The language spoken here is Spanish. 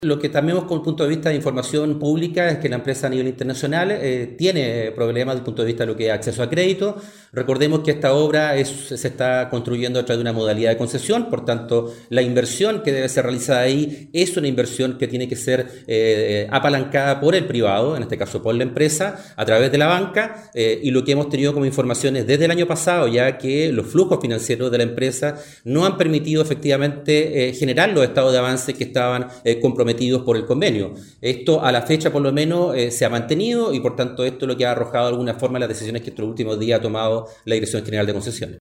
Lo que también vemos con el punto de vista de información pública es que la empresa a nivel internacional tiene problemas desde el punto de vista de lo que es acceso a crédito. Recordemos que esta obra se está construyendo a través de una modalidad de concesión, por tanto la inversión que debe ser realizada ahí es una inversión que tiene que ser apalancada por el privado, en este caso por la empresa, a través de la banca, y lo que hemos tenido como informaciones desde el año pasado, ya que los flujos financieros de la empresa no han permitido efectivamente generar los estados de avance que estaban comprometidos por el convenio. Esto a la fecha por lo menos se ha mantenido y por tanto esto es lo que ha arrojado de alguna forma las decisiones que estos últimos días ha tomado la Dirección General de Concesiones.